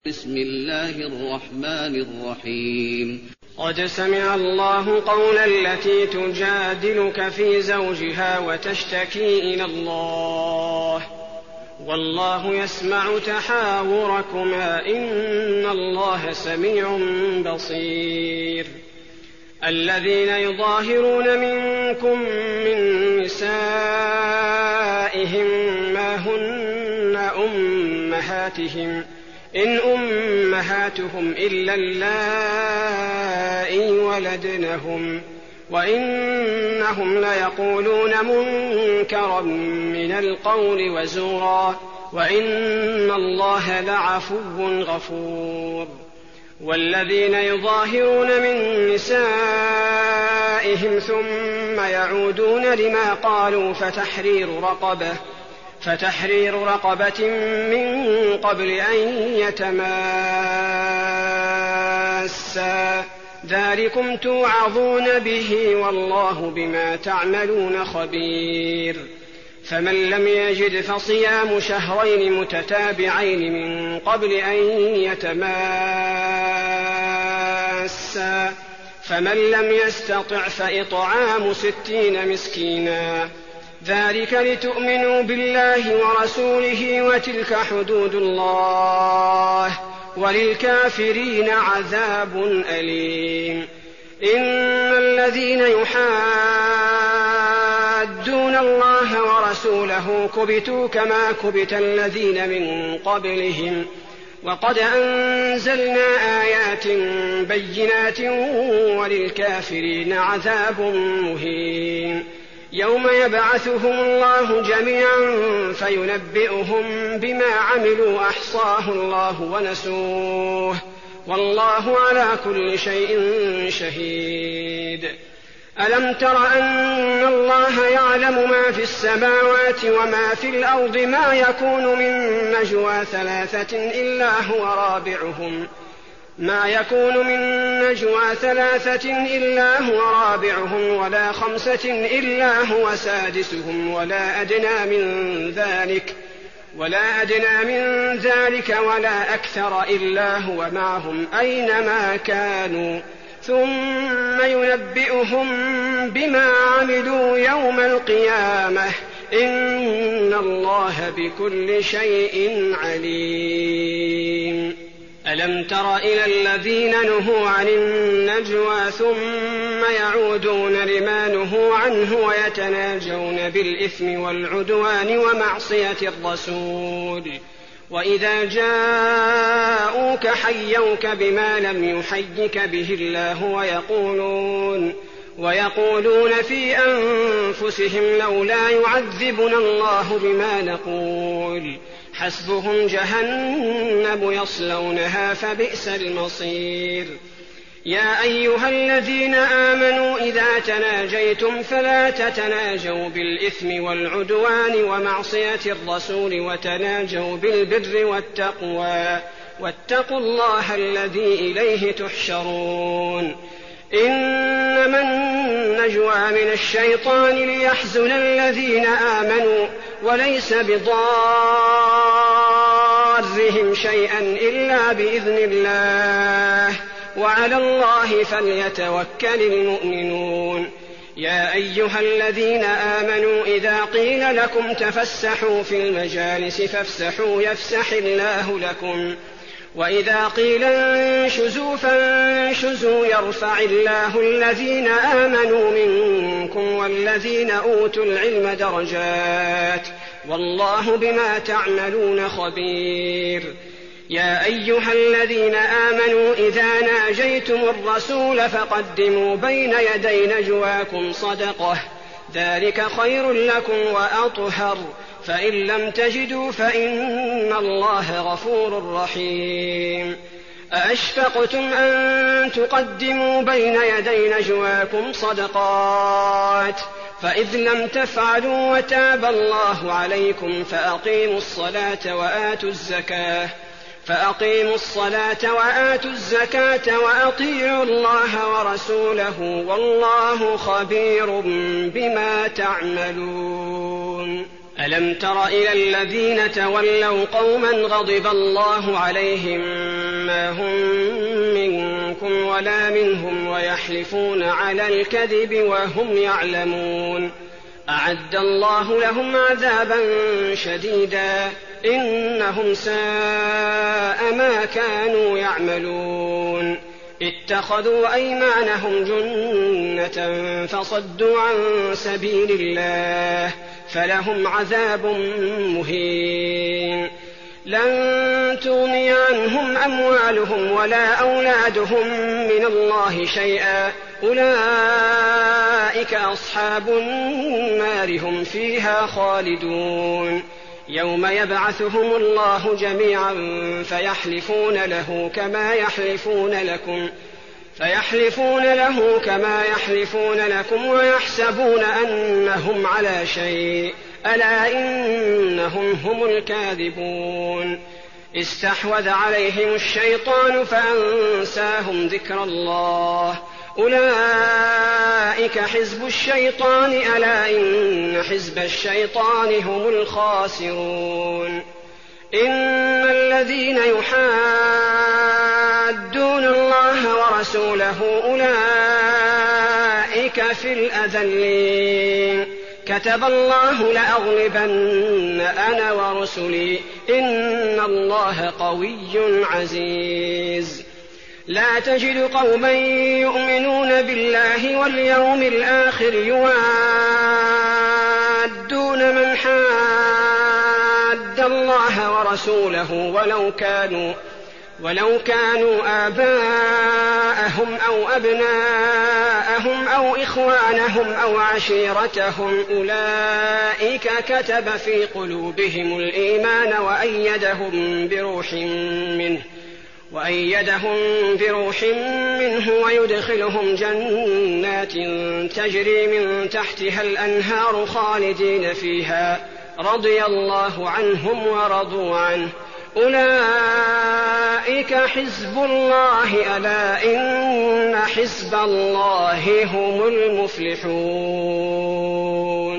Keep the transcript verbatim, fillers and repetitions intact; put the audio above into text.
بسم الله الرحمن الرحيم. قد سمع الله قول التي تجادلك في زوجها وتشتكي إلى الله والله يسمع تحاوركما إن الله سميع بصير. الذين يظاهرون منكم من نسائهم ما هن أمهاتهم إن أمهاتهم إلا اللائي ولدنهم وإنهم ليقولون منكرا من القول وزورا وإن الله لعفو غفور. والذين يظاهرون من نسائهم ثم يعودون لما قالوا فتحرير رقبة فتحرير رقبة من قبل أن يتماسا ذلكم توعظون به والله بما تعملون خبير. فمن لم يجد فصيام شهرين متتابعين من قبل أن يتماسا فمن لم يستطع فإطعام ستين مسكينا ذلك لتؤمنوا بالله ورسوله وتلك حدود الله وللكافرين عذاب أليم. إن الذين يحادون الله ورسوله كبتوا كما كبت الذين من قبلهم وقد أنزلنا آيات بينات وللكافرين عذاب مهين. يوم يبعثهم الله جميعا فينبئهم بما عملوا أحصاه الله ونسوه والله على كل شيء شهيد. ألم تر أن الله يعلم ما في السماوات وما في الأرض ما يكون من نجوى ثلاثة إلا هو رابعهم ما يكون من نجوى ثلاثة إلا هو رابعهم ولا خمسة إلا هو سادسهم ولا أدنى من ذلك ولا أدنى من ذلك ولا أكثر إلا هو معهم أينما كانوا ثم ينبئهم بما عملوا يوم القيامة إن الله بكل شيء عليم. ألم تر إلى الذين نهوا عن النجوى ثم يعودون لما نهوا عنه ويتناجون بالإثم والعدوان ومعصية الرسول وإذا جاءوك حيوك بما لم يحيك به الله ويقولون ويقولون في أنفسهم لولا يعذبنا الله بما نقول حسبهم جهنم يصلونها فبئس المصير. يا أيها الذين آمنوا إذا تناجيتم فلا تتناجوا بالإثم والعدوان ومعصية الرسول وتناجوا بالبر والتقوى واتقوا الله الذي إليه تحشرون. إنما النجوى من الشيطان ليحزن الذين آمنوا وليس بضارهم شيئا إلا بإذن الله وعلى الله فليتوكل المؤمنون. يا أيها الذين آمنوا إذا قيل لكم تفسحوا في المجالس فافسحوا يفسح الله لكم وإذا قيل انشزوا فانشزوا يرفع الله الذين آمنوا منكم والذين أوتوا العلم درجات والله بما تعملون خبير. يا أيها الذين آمنوا إذا ناجيتم الرسول فقدموا بين يدي نجواكم صدقة ذلك خير لكم وأطهر فإن لم تجدوا فإن الله غفور رحيم. أأشفقتم أن تقدموا بين يدي نجواكم صدقات فإذ لم تفعلوا وتاب الله عليكم فأقيموا الصلاة وآتوا الزكاة فأقيموا الصلاة وآتوا الزكاة وأطيعوا الله ورسوله والله خبير بما تعملون. ألم تر إلى الذين تولوا قوما غضب الله عليهم ما هم منكم ولا منهم ويحلفون على الكذب وهم يعلمون أعد الله لهم عذابا شديدا إنهم ساء ما كانوا يعملون اتخذوا أيمانهم جنة فصدوا عن سبيل الله فلهم عذاب مهين لن تغني عنهم أموالهم ولا أولادهم من الله شيئا أولئك أصحاب النار هم فيها خالدون يوم يبعثهم الله جميعا فيحلفون له كما يحلفون لكم فيحلفون له كما يحلفون لكم ويحسبون أنهم على شيء ألا إنهم هم الكاذبون استحوذ عليهم الشيطان فأنساهم ذكر الله أولئك حزب الشيطان ألا إن حزب الشيطان هم الخاسرون إن الذين يحادون الله ورسوله أولئك في الأذلين كتب الله لأغلبن أنا ورسلي إن الله قوي عزيز لا تجد قوما يؤمنون بالله واليوم الآخر يوادون من حاد الله ورسوله ولو كانوا ولو كانوا آباءهم أو أبناءهم أو إخوانهم أو عشيرتهم أولئك كتب في قلوبهم الإيمان وأيدهم بروح منه وأيدهم بروح منه ويدخلهم جنات تجري من تحتها الأنهار خالدين فيها رضي الله عنهم ورضوا عنه أولئك حزب الله ألا إن حزب الله هم المفلحون.